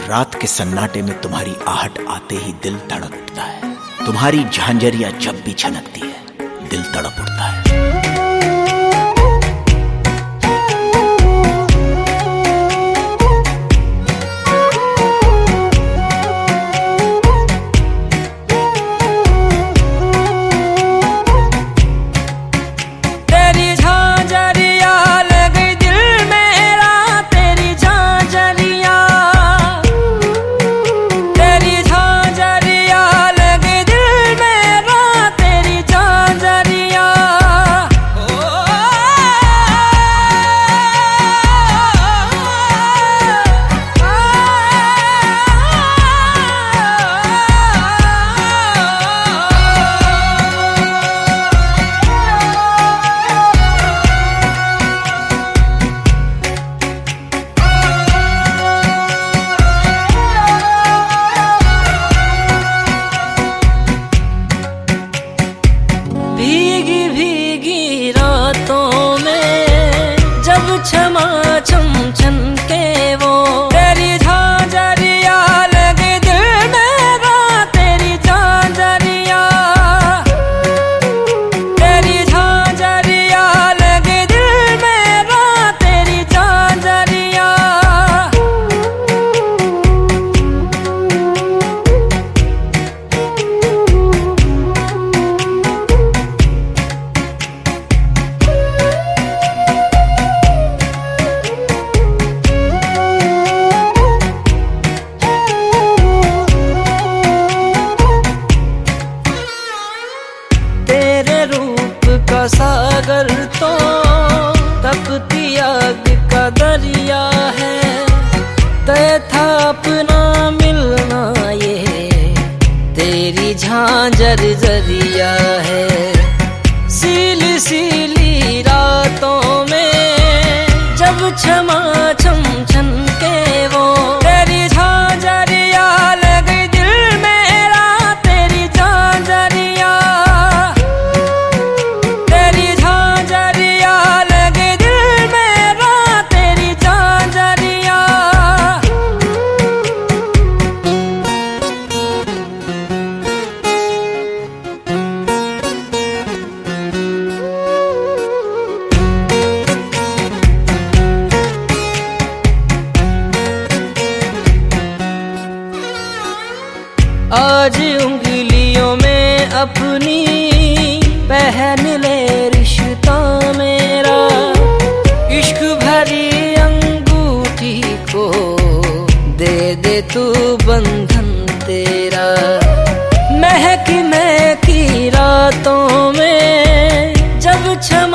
रात के सन्नाटे में तुम्हारी आहट आते ही दिल तड़प उठता है। तुम्हारी झांझरियां जब भी छनकती है दिल तड़प उठता है। भीगी भीगी रातों में जब क्षमा छम छनके वो तेरी झांझरिया लगे दिल मेरा, तेरी झांझरिया लगे दिल मेरा, तेरी झांझरिया। तेरे रूप का सागर तो तपती आग का दरिया है, तय था अपना मिलना ये तेरी झांझर जरिया है। सीली सीली रातों में जब क्षमा छम छनके वो तेरी झांझरिया लगे दिल मेरा, तेरी झांझरिया लगे दिल मेरा, तेरी झांझरिया। आज उंगलियों में अपनी पहन ले रिश्ता मेरा, इश्क भरी अंगूठी को दे दे तू बंधन तेरा। महकी महकी रातों में जब क्षमा